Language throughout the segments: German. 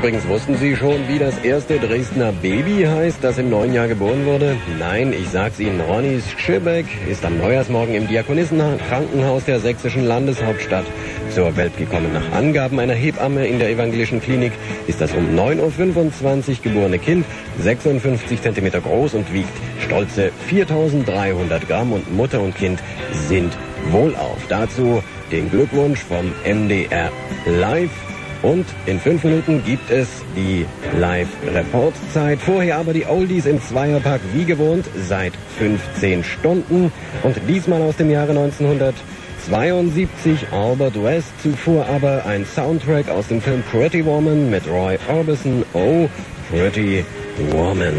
Übrigens, wussten Sie schon, wie das erste Dresdner Baby heißt, das im neuen Jahr geboren wurde? Nein, ich sag's Ihnen, Ronny Schibeck ist am Neujahrsmorgen im Diakonissenkrankenhaus der sächsischen Landeshauptstadt zur Welt gekommen. Nach Angaben einer Hebamme in der evangelischen Klinik ist das um 9.25 Uhr geborene Kind 56 Zentimeter groß und wiegt stolze 4.300 Gramm und Mutter und Kind sind wohlauf. Dazu den Glückwunsch vom MDR Live. Und in 5 Minuten gibt es die Live-Report-Zeit. Vorher aber die Oldies im Zweierpack wie gewohnt seit 15 Stunden. Und diesmal aus dem Jahre 1972 Albert West. Zuvor aber ein Soundtrack aus dem Film Pretty Woman mit Roy Orbison. Oh, Pretty Woman.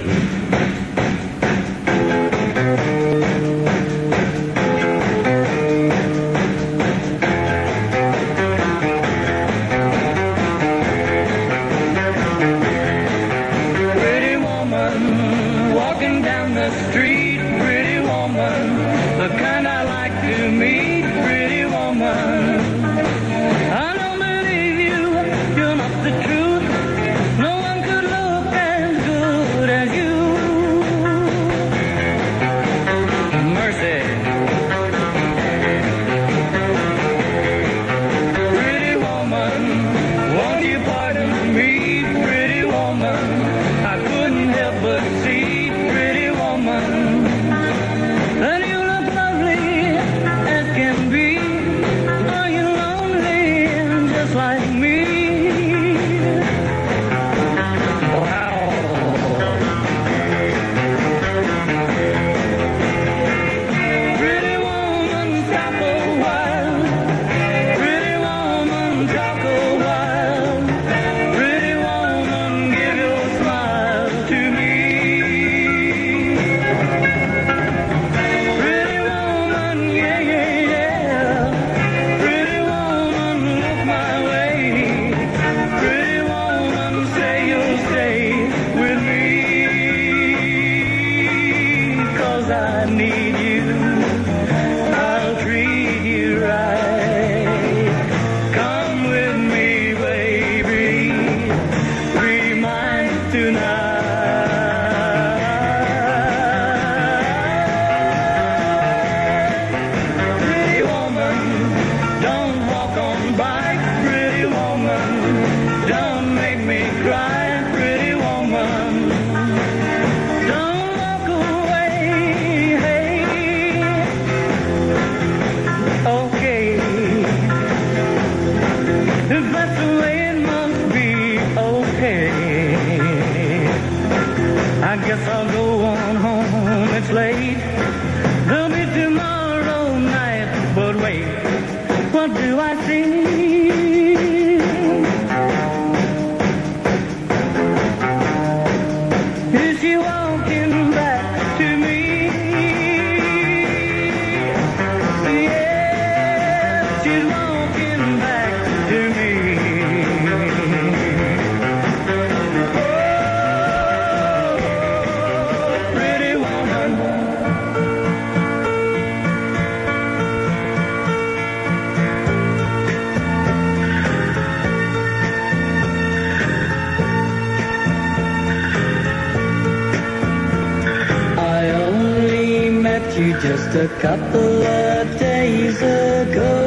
Just a couple of days ago,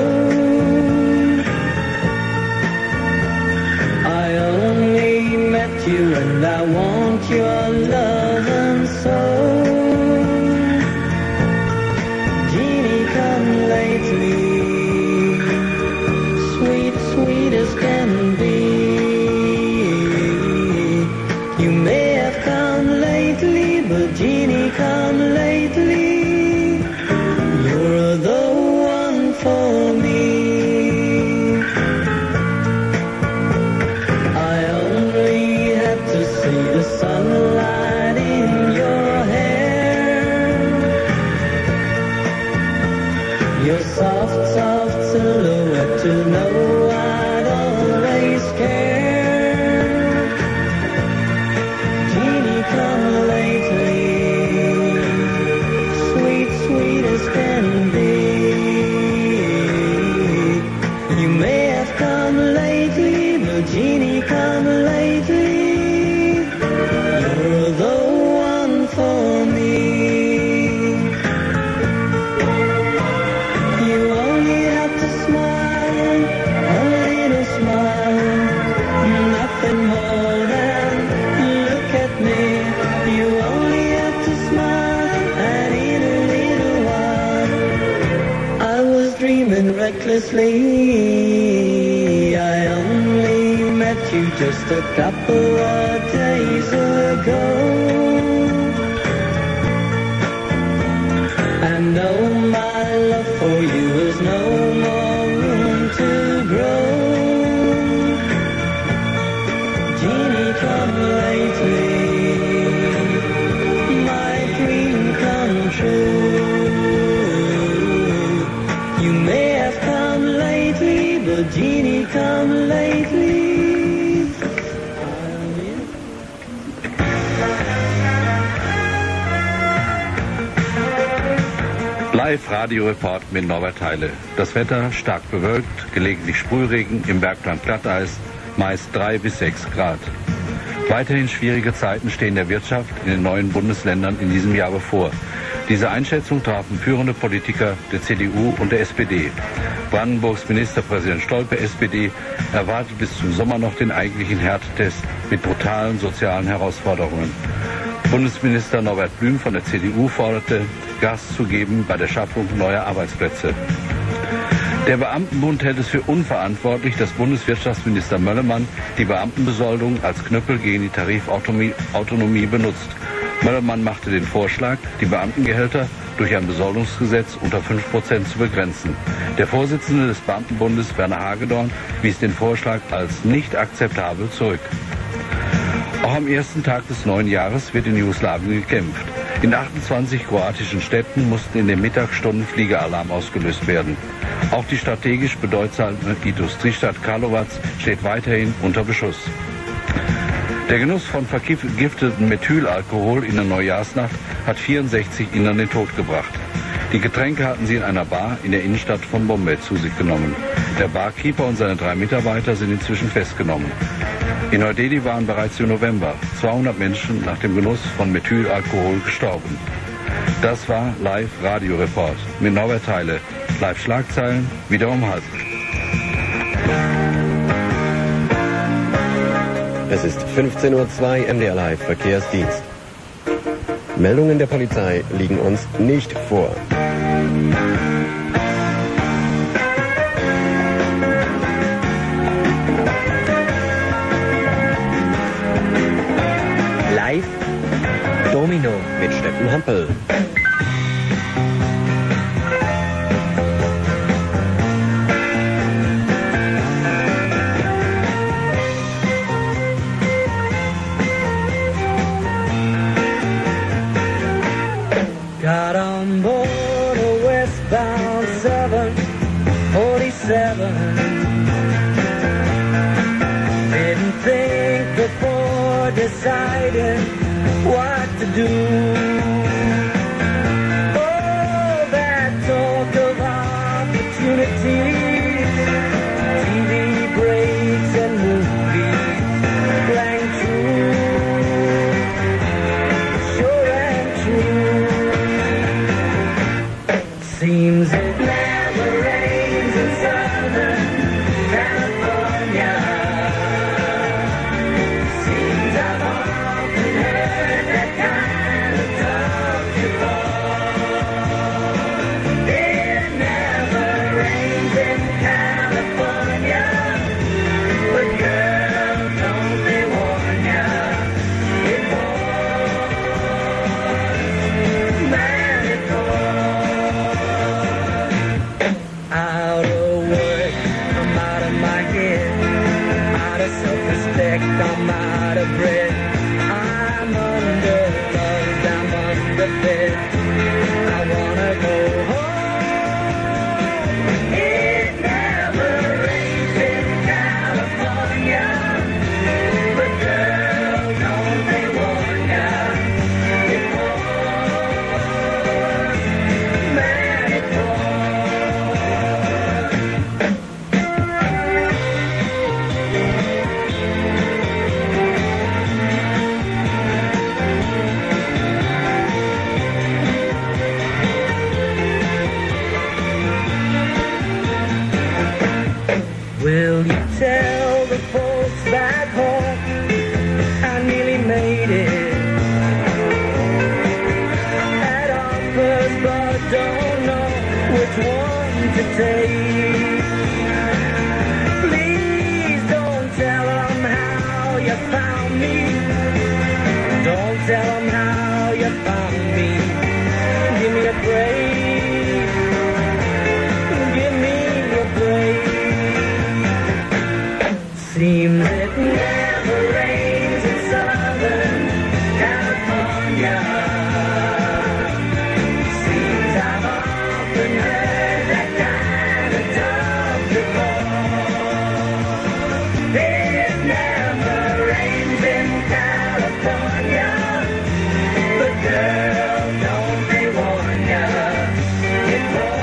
I only met you and I want your love and soul. Jeannie, come lately, sweet, sweet as can be. You may have come lately, but Jeannie, come lately. For me, I only had to see the sunlight in your hair, your soft, soft silhouette to know I'd always care. Jeannie, come lately, sweet, sweet as can be. Jeannie, come late. dreaming recklessly. I only met you just a couple of days ago. I know my love for you has no more room to grow. Jeannie, come lately, my dream come true. You may have come lately, but Jeannie, come lately. Live-Radio-Report mit Norbert Heile. Das Wetter stark bewölkt, gelegentlich Sprühregen, im Bergland Glatteis, meist 3 bis 6 Grad. Weiterhin schwierige Zeiten stehen der Wirtschaft in den neuen Bundesländern in diesem Jahr bevor. Diese Einschätzung trafen führende Politiker der CDU und der SPD. Brandenburgs Ministerpräsident Stolpe, SPD, erwartet bis zum Sommer noch den eigentlichen Härtetest mit brutalen sozialen Herausforderungen. Bundesminister Norbert Blüm von der CDU forderte, Gas zu geben bei der Schaffung neuer Arbeitsplätze. Der Beamtenbund hält es für unverantwortlich, dass Bundeswirtschaftsminister Möllemann die Beamtenbesoldung als Knüppel gegen die Tarifautonomie benutzt. Möllemann machte den Vorschlag, die Beamtengehälter durch ein Besoldungsgesetz unter 5% zu begrenzen. Der Vorsitzende des Beamtenbundes, Werner Hagedorn, wies den Vorschlag als nicht akzeptabel zurück. Auch am ersten Tag des neuen Jahres wird in Jugoslawien gekämpft. In 28 kroatischen Städten mussten in den Mittagsstunden Fliegeralarm ausgelöst werden. Auch die strategisch bedeutsame Industriestadt Karlovac steht weiterhin unter Beschuss. Der Genuss von vergifteten Methylalkohol in der Neujahrsnacht hat 64 Indern den Tod gebracht. Die Getränke hatten sie in einer Bar in der Innenstadt von Bombay zu sich genommen. Der Barkeeper und seine 3 Mitarbeiter sind inzwischen festgenommen. In Neu-Delhi waren bereits im November 200 Menschen nach dem Genuss von Methylalkohol gestorben. Das war Live-Radio-Report mit Norbert Heile. Live-Schlagzeilen wieder um 12:30. Es ist 15:02 Uhr, MDR Live, Verkehrsdienst. Meldungen der Polizei liegen uns nicht vor. Live Domino mit Steffen Hampel. Got on board a westbound 747. Didn't think before deciding what to do. Oh, that talk of opportunity, TV breaks and movies rang true, sure and true. Seems it never rains in Southern California. Seems I've often heard that kind of talk before. It never rains in California, but girl, don't they warn ya? It pours, man, it pours. Out of work, I'm out of my head. Out of self-respect, I'm out of breath. I'm underloved, I'm underfed. I wanna go home. It never rains in California, but girl, don't they warn ya? It pours, man, it pours. Will you tell the folks back home I nearly made it? Had offers but don't know which one to say. Please don't tell them how you found me. Don't tell them how you found me. Give me a break. Give me a break. Seems it never rains in Southern California. Seems I've often heard that kind of talk before. It never rains in California. But girl, don't they warn ya? It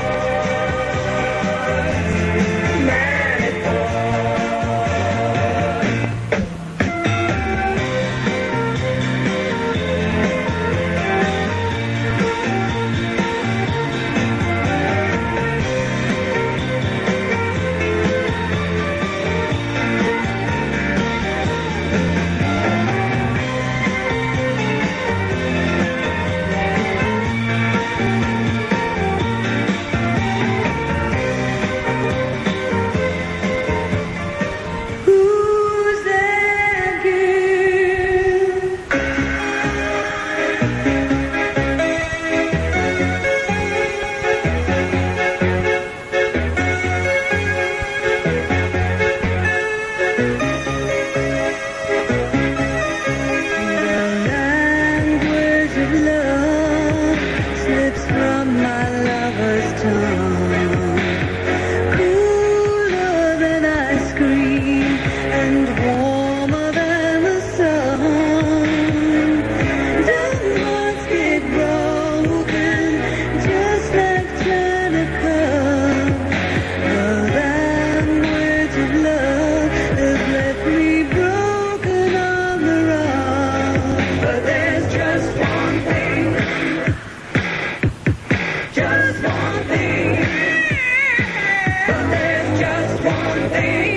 pours, man, it pours. Who's that girl? The language of love slips from my lover's tongue. Cooler than ice cream and warmer than the sun. Don't hearts get broken just like China cup. The language of love has left me broken on the run. But there's just one thing. Just one thing. But there's just one thing.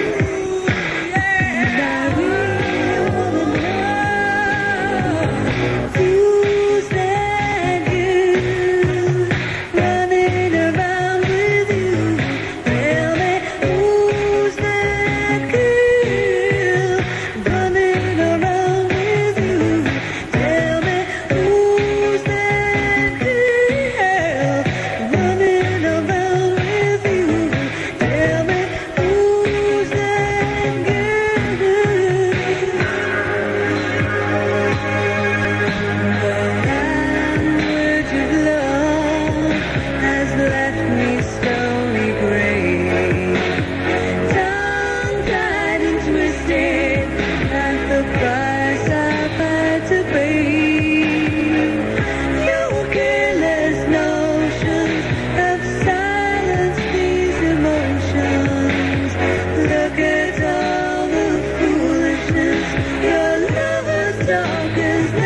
And I really wanna know. Who's that girl running around with you? Tell me, who's that girl running around with you? Tell me, who's that girl running around with you? Tell me, who's that girl? The language of love has left me stony gray, tongue-tied and twisted at the price I've had to pay. Your careless notions have silenced these emotions. Look at all the foolishness your lover's talk has done.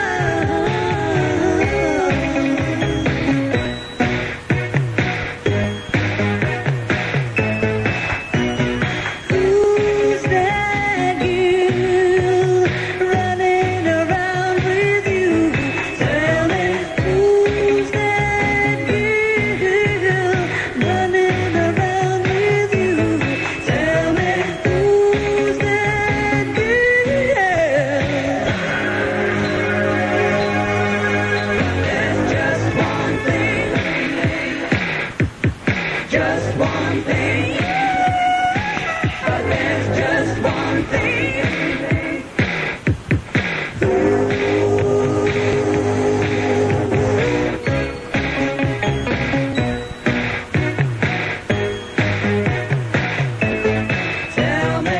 Who's that girl running around with you? Tell me, who's that girl running around with you? Tell me, who's that girl? There's just one thing. Just one thing. But there's just one thing. Tell me.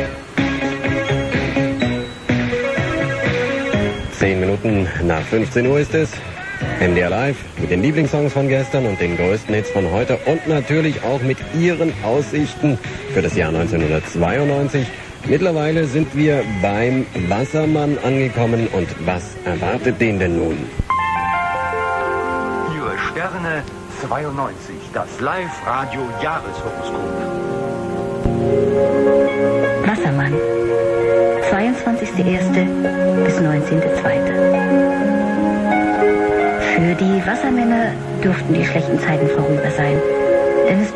10 Minuten nach 15 Uhr ist es. MDR Live mit den Lieblingssongs von gestern und den größten Hits von heute und natürlich auch mit Ihren Aussichten für das Jahr 1992. Mittlerweile sind wir beim Wassermann angekommen und was erwartet den denn nun? Ihre Sterne 92, das Live-Radio-Jahreshoroskop. Wassermann, 22.01. bis 19.02. Für die Wassermänner dürften die schlechten Zeiten vorüber sein, denn es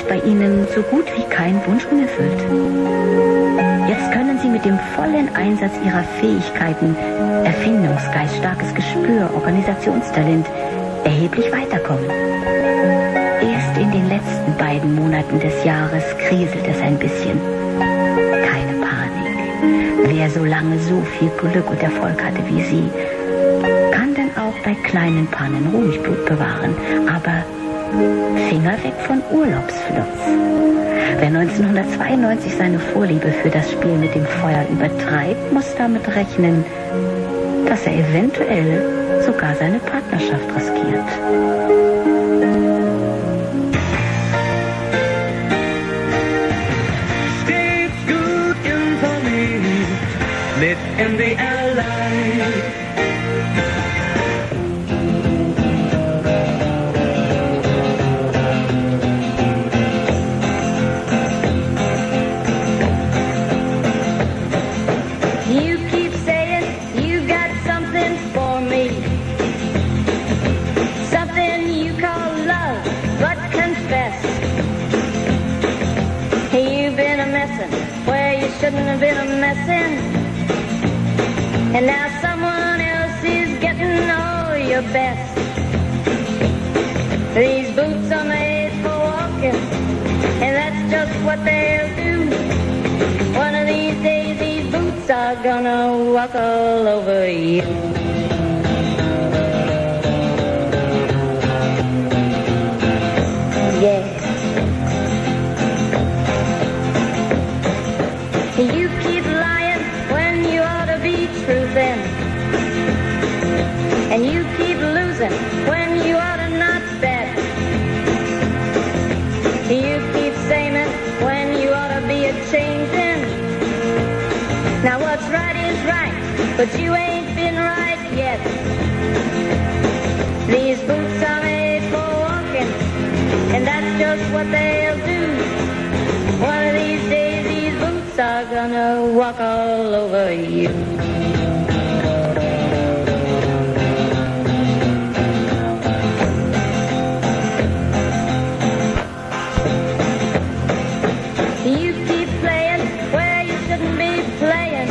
bei ihnen so gut wie kein Wunsch unerfüllt. Jetzt können sie mit dem vollen Einsatz ihrer Fähigkeiten, Erfindungsgeist, starkes Gespür, Organisationstalent, erheblich weiterkommen. Erst in den letzten beiden Monaten des Jahres kriselt es ein bisschen. Keine Panik. Wer so lange so viel Glück und Erfolg hatte wie Sie, kann dann auch bei kleinen Pannen ruhig Blut bewahren. Aber Finger weg von Urlaubsflirts. Wer 1992 seine Vorliebe für das Spiel mit dem Feuer übertreibt, muss damit rechnen, dass er eventuell sogar seine Partnerschaft riskiert. Steht's gut informiert, mit MDR Live. Shouldn't have been a messin', and now someone else is getting all your best. These boots are made for walking, and that's just what they'll do. One of these days these boots are gonna walk all over you. Yeah. You keep lying when you ought to be truthing, and you keep losing when you ought to not bet. You keep saying when you ought to be a-changing. Now what's right is right, but you ain't been right yet. These boots are made for walking, and that's just what they'll do. One of these days these boots are gonna walk all over you. You keep playing where you shouldn't be playing,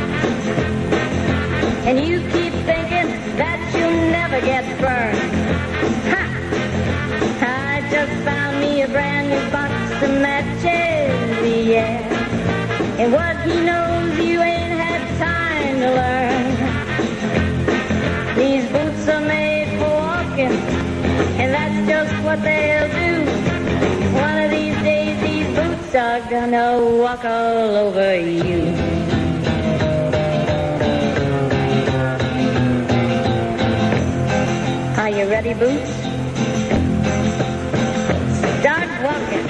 and you keep thinking that you'll never get burned. Ha! I just found me a brand new box of matches, yeah. And what he knows you ain't had time to learn. These boots are made for walking, and that's just what they'll do. One of these days these boots are gonna walk all over you. Are you ready, Boots? Start walking.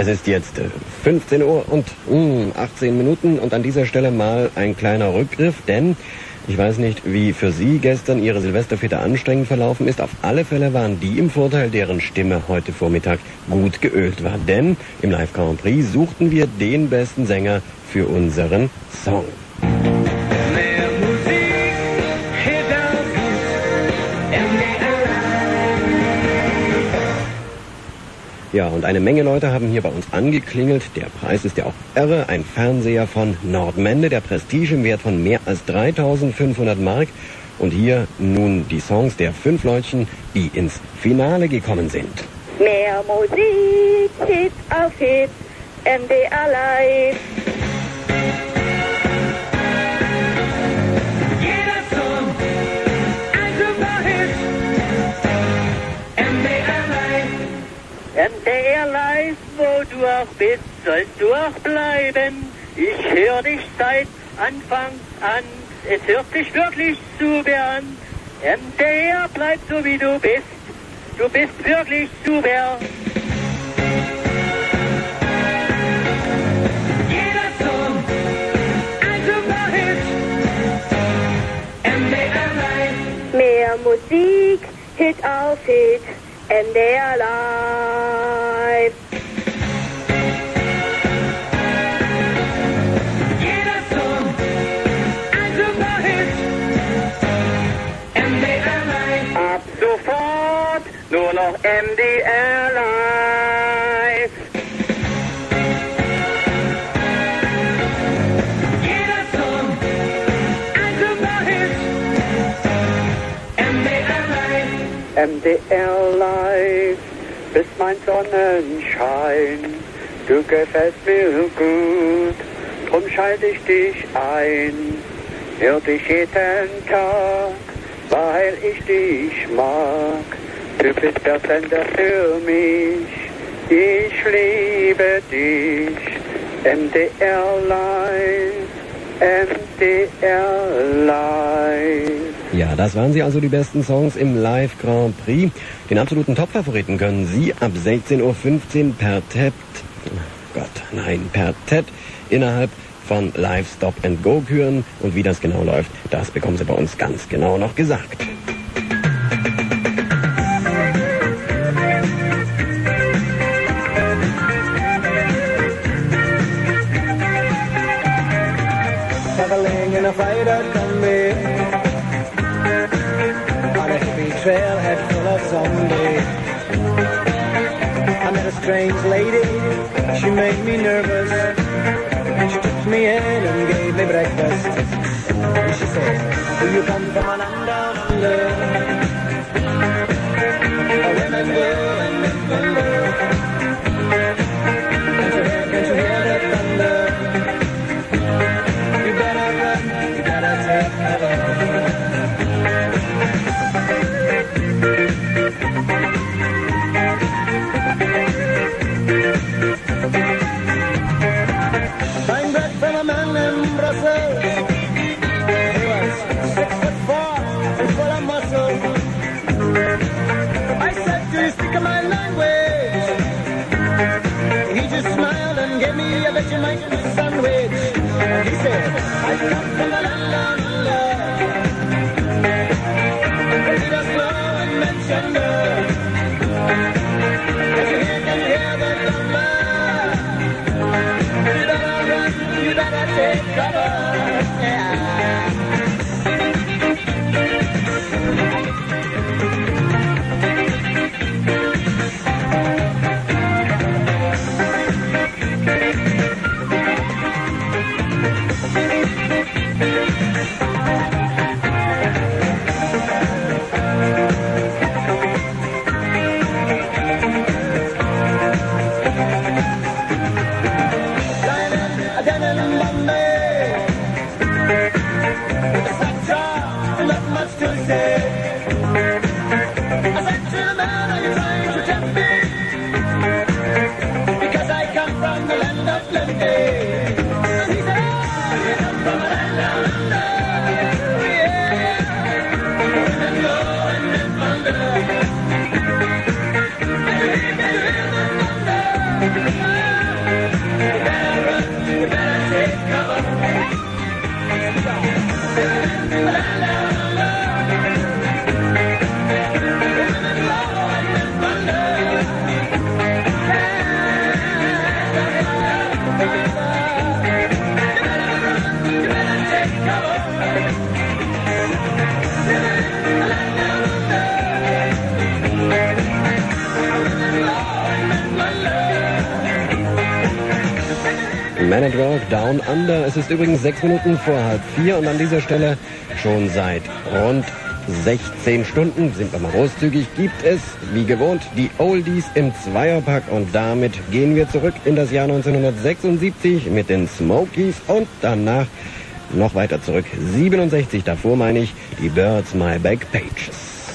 ist jetzt 15 Uhr und 18 Minuten und an dieser Stelle mal ein kleiner Rückgriff, denn ich weiß nicht, wie für Sie gestern Ihre Silvesterfete anstrengend verlaufen ist. Auf alle Fälle waren die im Vorteil, deren Stimme heute Vormittag gut geölt war. Denn im Live Grand Prix suchten wir den besten Sänger für unseren Song. Ja, und eine Menge Leute haben hier bei uns angeklingelt. Der Preis ist ja auch irre. Ein Fernseher von Nordmende, der Prestige im Wert von mehr als 3.500 Mark. Und hier nun die Songs der 5 Leutchen, die ins Finale gekommen sind. Mehr Musik, Hit auf Hit, MDR Live. Jeder Song, ein Superhit. MDR Live. MDR Live, wo du auch bist, sollst du auch bleiben. Ich höre dich seit Anfang an, es hört sich wirklich super an. MDR, bleib so wie du bist wirklich super. Jeder Song, ein Superhit. MDR Live. Mehr Musik, Hit auf Hit, MDR Live. Jeder Song, ein Superhit. MDR Live. Ab sofort nur noch MDR Live. Jeder Song, ein Superhit. MDR Live. MDR Live, bist mein Sonnenschein, du gefällst mir gut, drum schalte ich dich ein, hör dich jeden Tag, weil ich dich mag. Du bist der Sender für mich, ich liebe dich. MDR Live, MDR Live. Ja, das waren sie also, die besten Songs im Live Grand Prix. Den absoluten Top-Favoriten können Sie ab 16.15 Uhr per TED innerhalb von Live Stop and Go hören. Und wie das genau läuft, das bekommen Sie bei uns ganz genau noch gesagt. Traveling in a freighter combi on a hippie trailhead full of zombies. I met a strange lady, she made me nervous. She took me in and gave me breakfast. And she said, do you come from an land down under? A women go and men wonder. Can't you hear the thunder? You better run, you better take cover. Buying bread from a man in Brussels. He was 6'4" and full of muscle. Man at Work, Down Under. Es ist übrigens 6 Minuten vor 3:30 und an dieser Stelle schon seit rund 16 Stunden, sind wir mal großzügig, gibt es, wie gewohnt, die Oldies im Zweierpack und damit gehen wir zurück in das Jahr 1976 mit den Smokies und danach noch weiter zurück, 67, davor meine ich, die Birds My Back Pages.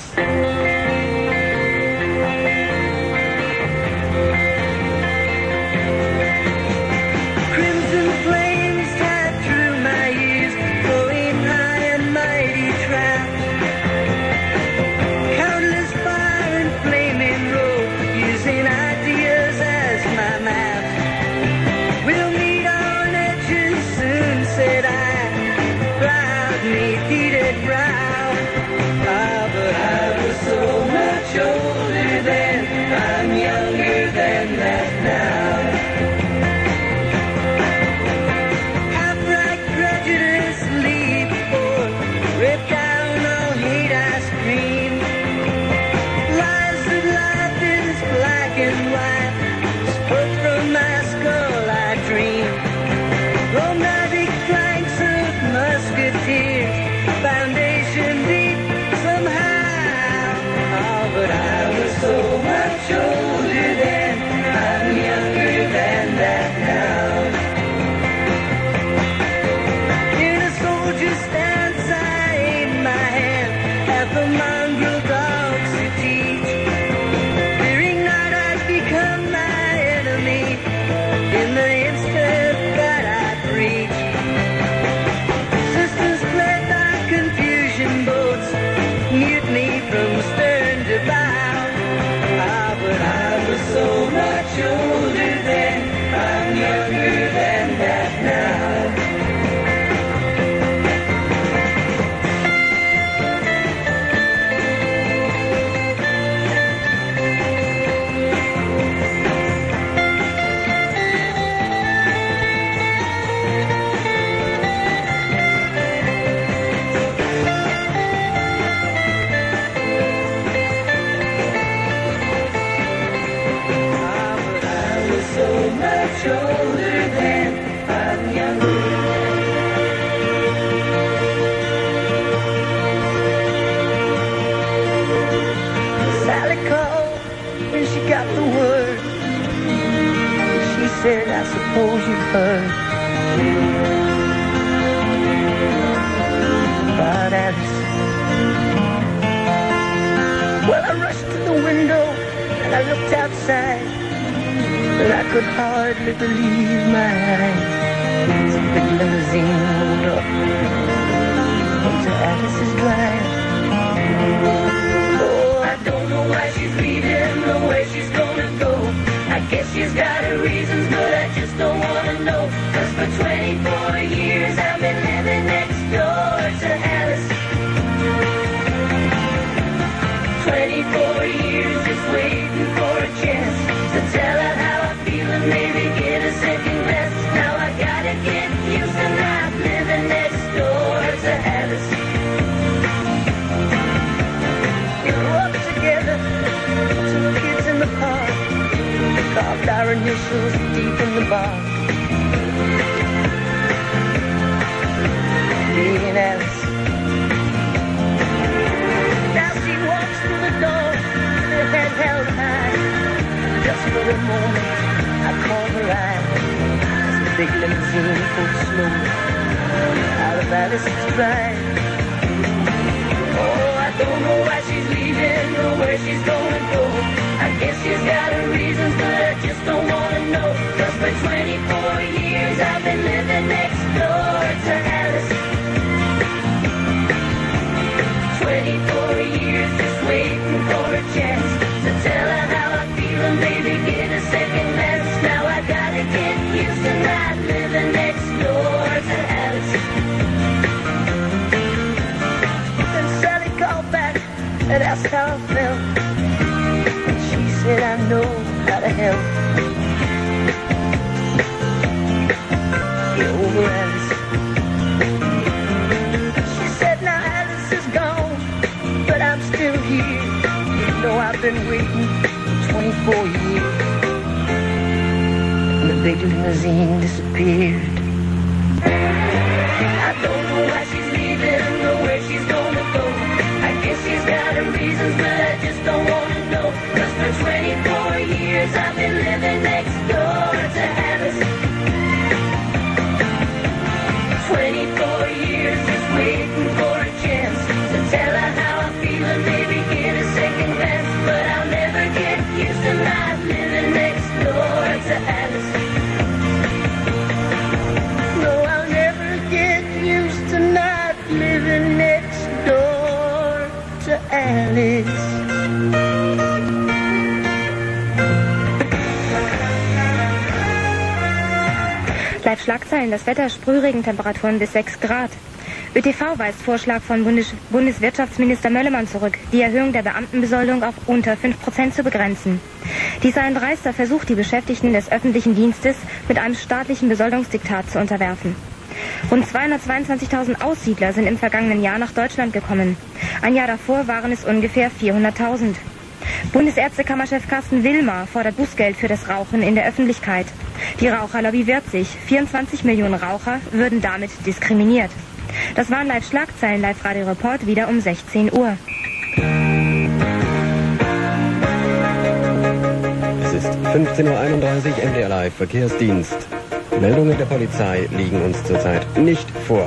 I suppose you've heard about Alice. Well, I rushed to the window and I looked outside, but I could hardly believe my eyes. Some big limousine rolled up into Alice's drive. Oh, I don't know why she's leaving or where she's gonna go. I guess she's got her reasons, but I just don't wanna know. 'Cause for 24 years I've been living next door to Alice. 24 years just waiting for a chance to tell her how I feel and maybe get a second best. Now I gotta get used to not living next door to Alice. We grew up together, 2 kids in the park. Carved our initials deep in the bark. Me and Alice. Now she walks through the door with her head held high. Just for a moment I caught her eye as the big limousine pulled slowly out of Alice's drive. Oh, I don't know why she's leaving or where she's gonna go. I guess she's got her reasons, but I just don't wanna know. 'Cause for 24 years I've been living next door to Alice. 24 years just waiting for a chance to tell her how I feel and maybe get a second best. Now I gotta get used to not living next door to Alice. Then Sally called back and asked how I felt. Said I know how to help. Get over Alice. She said now Alice is gone, but I'm still here. You know I've been waiting 24 years. And the big limousine disappeared. I don't know why she's leaving or where she's gonna go. I guess she's got her reasons, but I just don't wanna know. 'Cause for 24 years I've been living next door to Alice. 24 years just waiting for a chance to tell her how I feel and maybe get a second glance. But I'll never get used to not living next door to Alice. No, I'll never get used to not living next door to Alice. Live-Schlagzeilen, das Wetter, Sprühregentemperaturen bis 6 Grad. ÖTV weist Vorschlag von Bundeswirtschaftsminister Möllemann zurück, die Erhöhung der Beamtenbesoldung auf unter 5% zu begrenzen. Dies sei ein dreister Versuch, die Beschäftigten des öffentlichen Dienstes mit einem staatlichen Besoldungsdiktat zu unterwerfen. Rund 222.000 Aussiedler sind im vergangenen Jahr nach Deutschland gekommen. Ein Jahr davor waren es ungefähr 400.000. Bundesärztekammerchef Carsten Willmer fordert Bußgeld für das Rauchen in der Öffentlichkeit. Die Raucherlobby wehrt sich. 24 Millionen Raucher würden damit diskriminiert. Das waren Live-Schlagzeilen, Live-Radio-Report, wieder um 16 Uhr. Es ist 15.31 Uhr, MDR Live, Verkehrsdienst. Meldungen der Polizei liegen uns zurzeit nicht vor.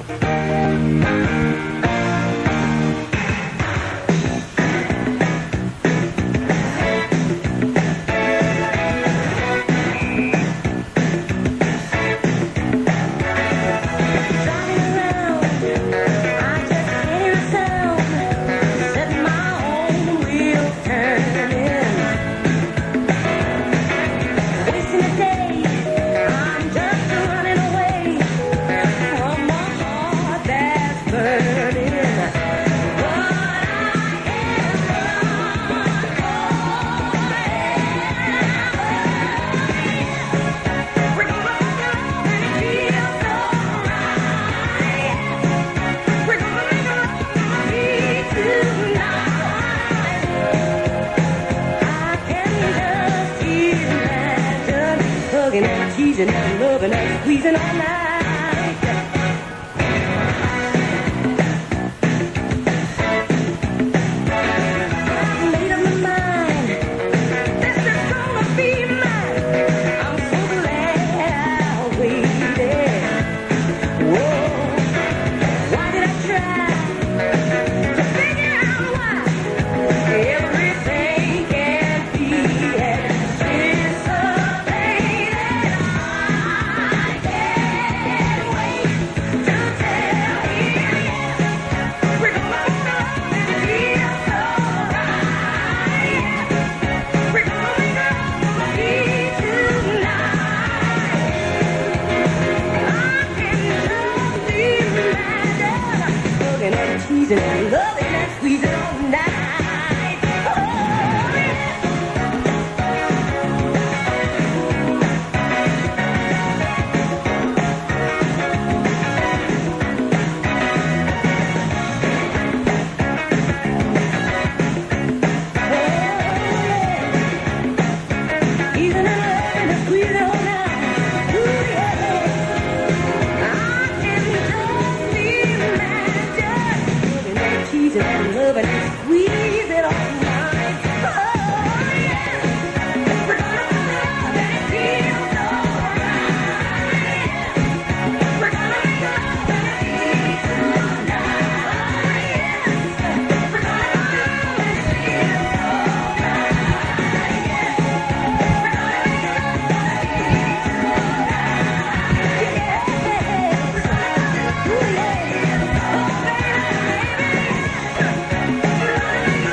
teasing and loving and squeezing all night. I've made up my mind. This is gonna be mine. I'm so glad I waited. Whoa, why did I try to figure out why everything can be anticipated? I can't wait to tell him yes. We're gonna love and feel so right. We're gonna make love tonight. I cannot imagine hugging and teasing and loving and squeezing all night. Oh, yeah. Teasing and loving and squeezing all night. Ooh, yeah. I cannot imagine hugging and teasing and loving and squeezing all night. Oh, yeah. We're gonna love and feel so right. We're gonna make love and feel so nice. We're gonna love and feel so right. We're gonna make love and feel so right. Yeah. Ooh, yeah. Oh, baby, baby. We're gonna make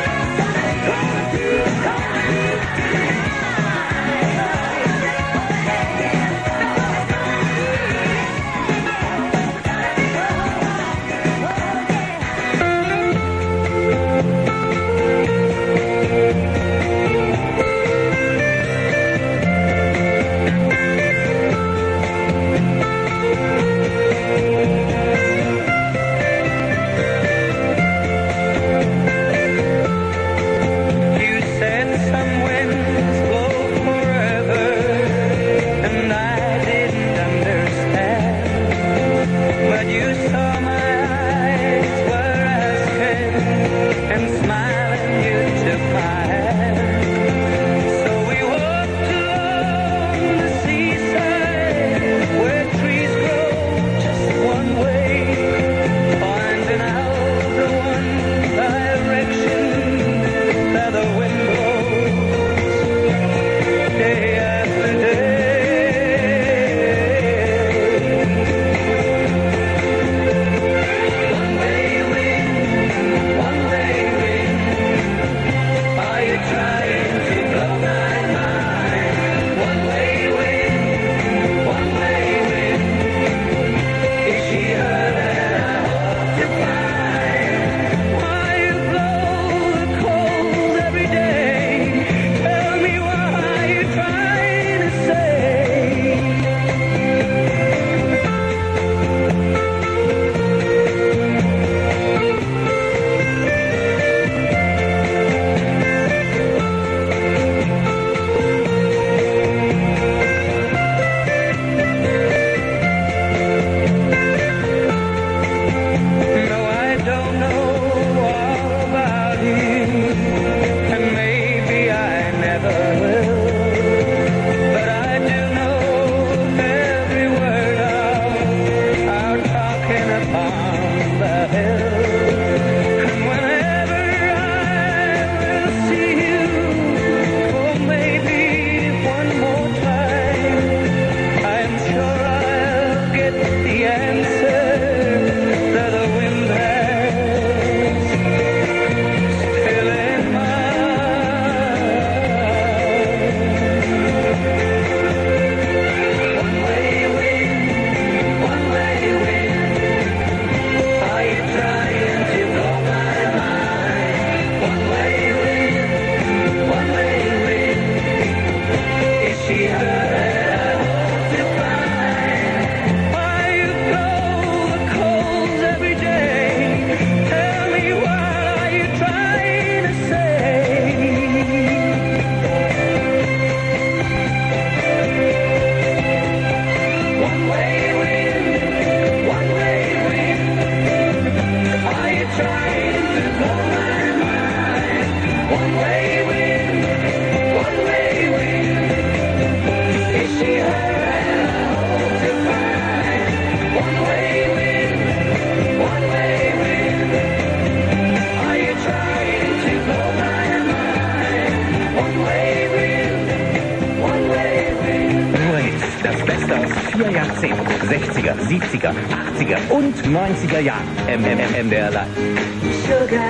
70er, 80er und 90er Jahren. MDR Live. Sugar,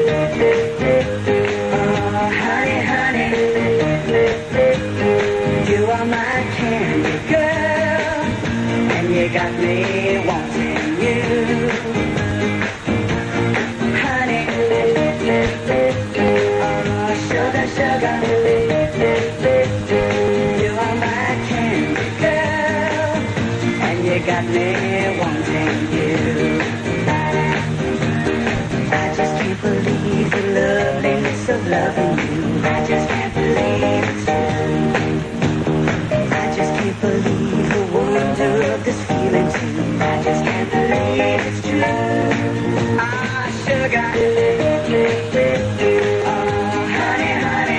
oh honey, honey, you are my candy girl, and you got me wanting you. Honey, oh sugar, sugar, you are my candy girl, and you got me wanting you. I just can't believe the loveliness of loving you. I just can't believe it's true. I just can't believe the wonder of this feeling too. I just can't believe it's true. Ah, sugar. Oh, honey, honey.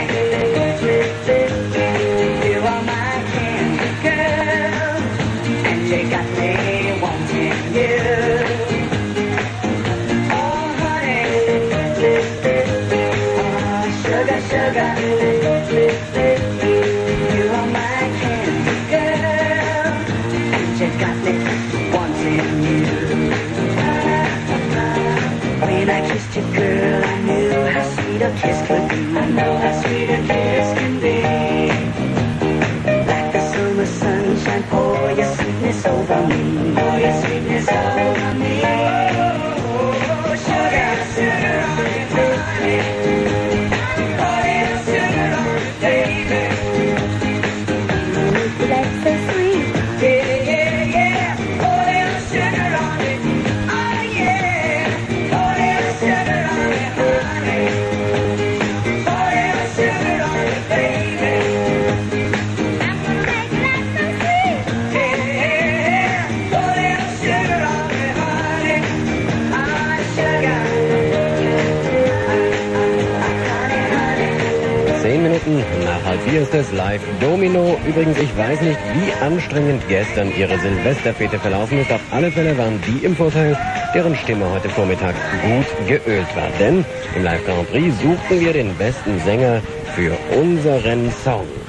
You are my candy girl, and you got me wanting you. Sugar, you are my candy girl, and you got me wanting you. When I kissed you, girl, I knew how sweet a kiss could be. I know how sweet a kiss can be. Like the summer sunshine, pour your sweetness over me. Pour your sweetness over me. Oh, sugar, sugar, honey. That's so sweet. Yeah, yeah, yeah. Pour little sugar on it. Oh, yeah. Pour little sugar on it, honey. Pour little sugar on it, baby. I'm gonna make that so sweet. Yeah, pour little sugar on it, honey. Ah, sugar. Honey, honey. 10 Minuten nach 3:30 ist es live Domino. Übrigens, ich weiß nicht, wie anstrengend gestern Ihre Silvesterfete verlaufen ist. Auf alle Fälle waren die im Vorteil, deren Stimme heute Vormittag gut geölt war. Denn im Live Grand Prix suchten wir den besten Sänger für unseren Song.